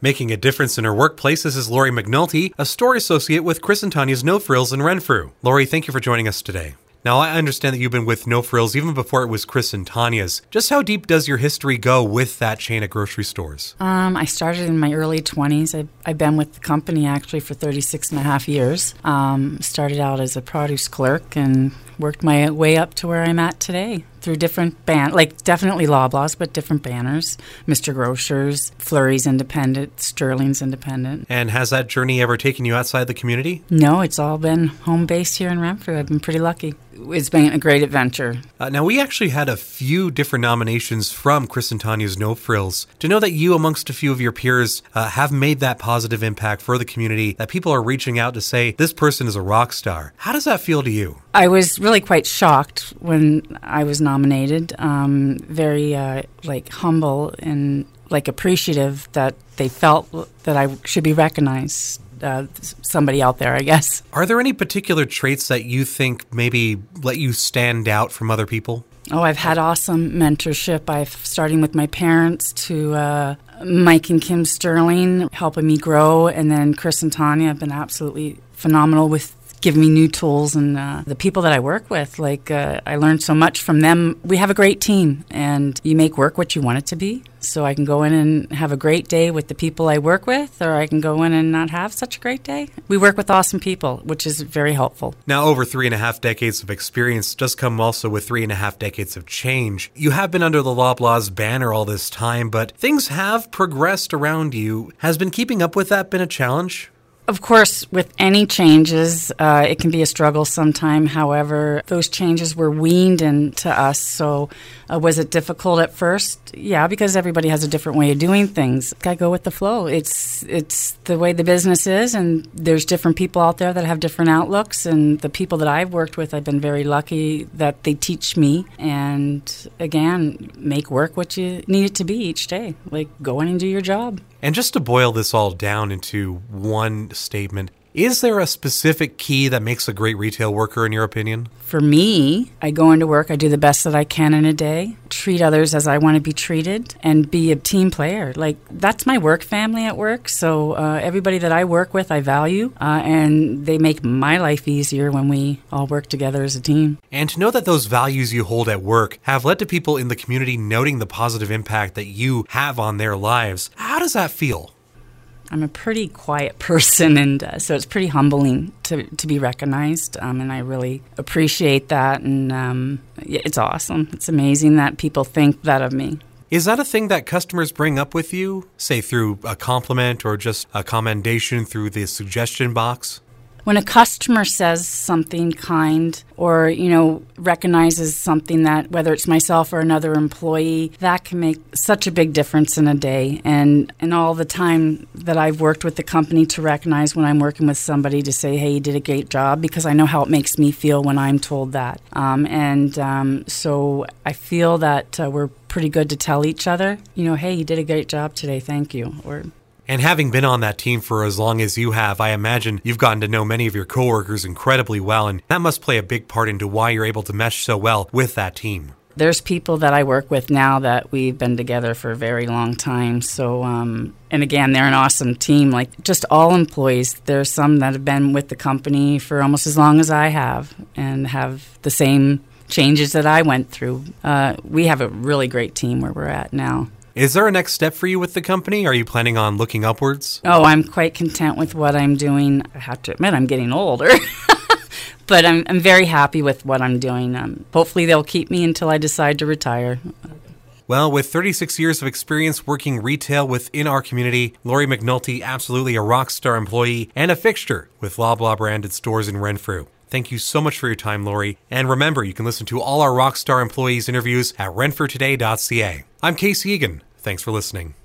Making a difference in her workplace, this is Lori McNulty, a store associate with Chris and Tanya's No Frills in Renfrew. Lori, thank you for joining us today. Now, I understand that you've been with No Frills even before it was Chris and Tanya's. Just how deep does your history go with that chain of grocery stores? I started in my early 20s. I've been with the company actually for 36 and a half years. Started out as a produce clerk and worked my way up to where I'm at today through different definitely Loblaws, but different banners. Mr. Grocers, Flurry's Independent, Sterling's Independent. And has that journey ever taken you outside the community? No, it's all been home-based here in Renfrew. I've been pretty lucky. It's been a great adventure. Now, we actually had a few different nominations from Chris and Tanya's No Frills. To know that you, amongst a few of your peers, have made that positive impact for the community, that people are reaching out to say, this person is a rock star. How does that feel to you? I was really quite shocked when I was nominated. Very humble and appreciative that they felt that I should be recognized. Somebody out there, I guess. Are there any particular traits that you think maybe let you stand out from other people? Oh, I've had awesome mentorship. Starting with my parents to Mike and Kim Sterling, helping me grow, and then Chris and Tanya have been absolutely phenomenal with giving me new tools, and the people that I work with, I learned so much from them. We have a great team, and you make work what you want it to be. So I can go in and have a great day with the people I work with, or I can go in and not have such a great day. We work with awesome people, which is very helpful. Now, over 3.5 decades of experience does come also with 3.5 decades of change. You have been under the Loblaws banner all this time, but things have progressed around you. Has been keeping up with that been a challenge? Of course, with any changes, it can be a struggle sometime. However, those changes were weaned into us. So was it difficult at first? Yeah, because everybody has a different way of doing things. I go with the flow. It's the way the business is, and there's different people out there that have different outlooks. And the people that I've worked with, I've been very lucky that they teach me. And again, make work what you need it to be each day. Like, go in and do your job. And just to boil this all down into one statement, is there a specific key that makes a great retail worker in your opinion? For me, I go into work, I do the best that I can in a day, treat others as I want to be treated, and be a team player. That's my work family at work, so everybody that I work with I value, and they make my life easier when we all work together as a team. And to know that those values you hold at work have led to people in the community noting the positive impact that you have on their lives, how does that feel? I'm a pretty quiet person, and so it's pretty humbling to be recognized, and I really appreciate that, and it's awesome. It's amazing that people think that of me. Is that a thing that customers bring up with you, say through a compliment or just a commendation through the suggestion box? When a customer says something kind or, recognizes something that, whether it's myself or another employee, that can make such a big difference in a day. And all the time that I've worked with the company to recognize when I'm working with somebody to say, hey, you did a great job, because I know how it makes me feel when I'm told that. So I feel that we're pretty good to tell each other, hey, you did a great job today, thank you. And having been on that team for as long as you have, I imagine you've gotten to know many of your coworkers incredibly well, and that must play a big part into why you're able to mesh so well with that team. There's people that I work with now that we've been together for a very long time. So, and again, they're an awesome team, like just all employees. There's some that have been with the company for almost as long as I have and have the same changes that I went through. We have a really great team where we're at now. Is there a next step for you with the company? Are you planning on looking upwards? Oh, I'm quite content with what I'm doing. I have to admit, I'm getting older. But I'm very happy with what I'm doing. Hopefully they'll keep me until I decide to retire. Well, with 36 years of experience working retail within our community, Lori McNulty, absolutely a rock star employee and a fixture with Loblaw branded stores in Renfrew. Thank you so much for your time, Lori. And remember, you can listen to all our Rockstar employees' interviews at renfrewtoday.ca. I'm Casey Egan. Thanks for listening.